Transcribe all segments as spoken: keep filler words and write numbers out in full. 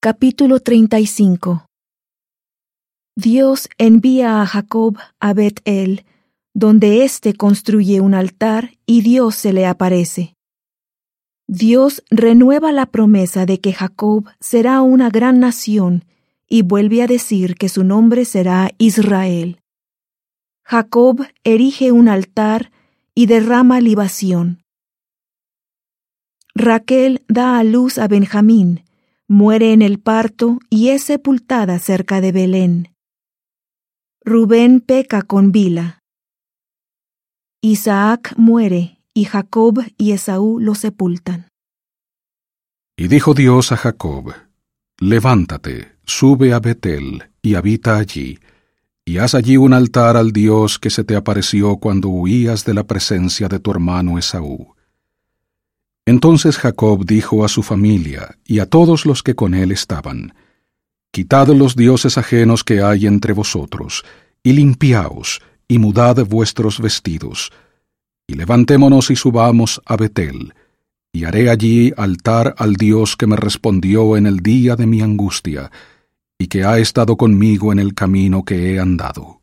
Capítulo treinta y cinco. Dios envía a Jacob a Bet-el, donde éste construye un altar y Dios se le aparece. Dios renueva la promesa de que Jacob será una gran nación y vuelve a decir que su nombre será Israel. Jacob erige un altar y derrama libación. Raquel da a luz a Benjamín, muere en el parto y es sepultada cerca de Belén. Rubén peca con Bila. Isaac muere y Jacob y Esaú lo sepultan. Y dijo Dios a Jacob: Levántate, sube a Bet-el y habita allí, y haz allí un altar al Dios que se te apareció cuando huías de la presencia de tu hermano Esaú. Entonces Jacob dijo a su familia y a todos los que con él estaban: Quitad los dioses ajenos que hay entre vosotros, y limpiaos, y mudad vuestros vestidos, y levantémonos y subamos a Bet-el, y haré allí altar al Dios que me respondió en el día de mi angustia, y que ha estado conmigo en el camino que he andado.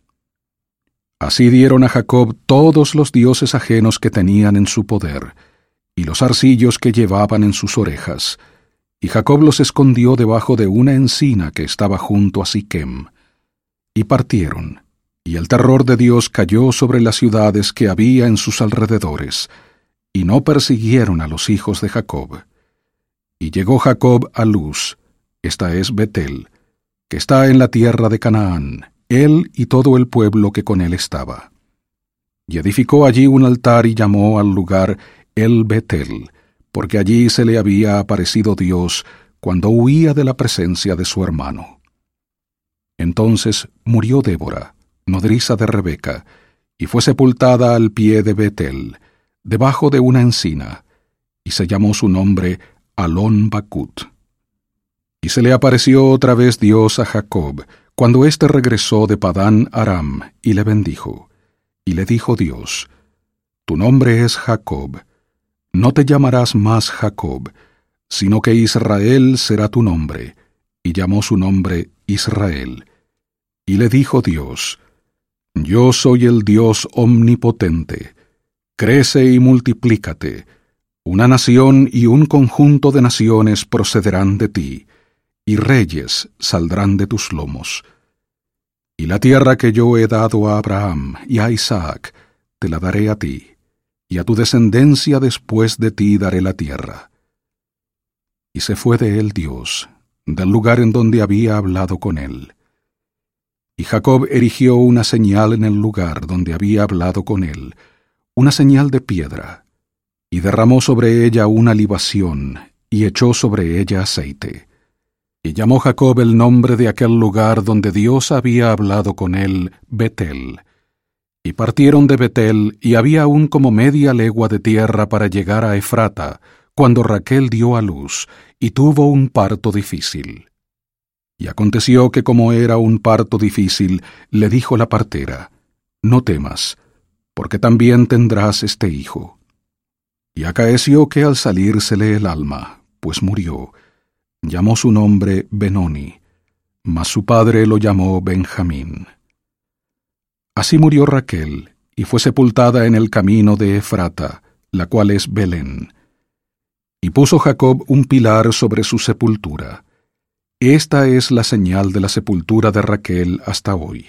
Así dieron a Jacob todos los dioses ajenos que tenían en su poder, y los arcillos que llevaban en sus orejas, y Jacob los escondió debajo de una encina que estaba junto a Siquem. Y partieron, y el terror de Dios cayó sobre las ciudades que había en sus alrededores, y no persiguieron a los hijos de Jacob. Y llegó Jacob a Luz, esta es Bet-el, que está en la tierra de Canaán, él y todo el pueblo que con él estaba. Y edificó allí un altar y llamó al lugar El Bet-el, porque allí se le había aparecido Dios cuando huía de la presencia de su hermano. Entonces murió Débora, nodriza de Rebeca, y fue sepultada al pie de Bet-el, debajo de una encina, y se llamó su nombre Alon Bacut. Y se le apareció otra vez Dios a Jacob, cuando éste regresó de Padán Aram, y le bendijo. Y le dijo Dios: Tu nombre es Jacob, no te llamarás más Jacob, sino que Israel será tu nombre. Y llamó su nombre Israel. Y le dijo Dios: Yo soy el Dios omnipotente. Crece y multiplícate. Una nación y un conjunto de naciones procederán de ti, y reyes saldrán de tus lomos. Y la tierra que yo he dado a Abraham y a Isaac, te la daré a ti, y a tu descendencia después de ti daré la tierra. Y se fue de él Dios, del lugar en donde había hablado con él. Y Jacob erigió una señal en el lugar donde había hablado con él, una señal de piedra, y derramó sobre ella una libación, y echó sobre ella aceite. Y llamó Jacob el nombre de aquel lugar donde Dios había hablado con él, Bet-el. Y partieron de Bet-el, y había aún como media legua de tierra para llegar a Efrata, cuando Raquel dio a luz, y tuvo un parto difícil. Y aconteció que como era un parto difícil, le dijo la partera: No temas, porque también tendrás este hijo. Y acaeció que al salírsele el alma, pues murió, llamó su nombre Benoni, mas su padre lo llamó Benjamín. Así murió Raquel, y fue sepultada en el camino de Efrata, la cual es Belén. Y puso Jacob un pilar sobre su sepultura. Esta es la señal de la sepultura de Raquel hasta hoy.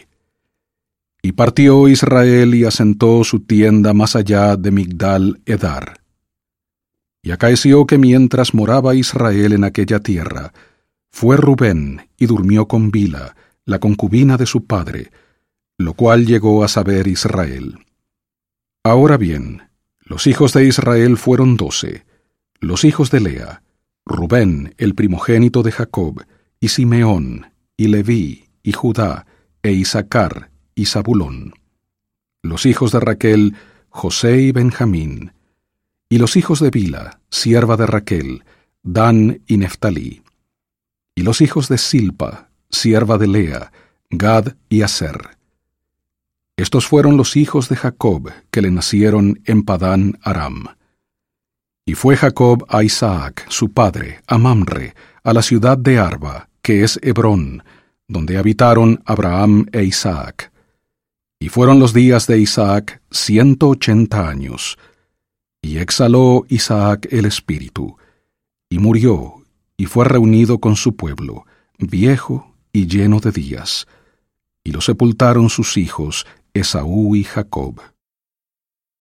Y partió Israel y asentó su tienda más allá de Migdal Edar. Y acaeció que mientras moraba Israel en aquella tierra, fue Rubén y durmió con Bila, la concubina de su padre, lo cual llegó a saber Israel. Ahora bien, los hijos de Israel fueron doce, los hijos de Lea, Rubén, el primogénito de Jacob, y Simeón, y Leví, y Judá, e Isacar, y Zabulón. Los hijos de Raquel, José y Benjamín. Y los hijos de Bila, sierva de Raquel, Dan y Neftalí. Y los hijos de Silpa, sierva de Lea, Gad y Aser. Estos fueron los hijos de Jacob que le nacieron en Padán Aram. Y fue Jacob a Isaac, su padre, a Mamre, a la ciudad de Arba, que es Hebrón, donde habitaron Abraham e Isaac. Y fueron los días de Isaac ciento ochenta años. Y exhaló Isaac el espíritu, y murió, y fue reunido con su pueblo, viejo y lleno de días. Y lo sepultaron sus hijos, Esaú y Jacob.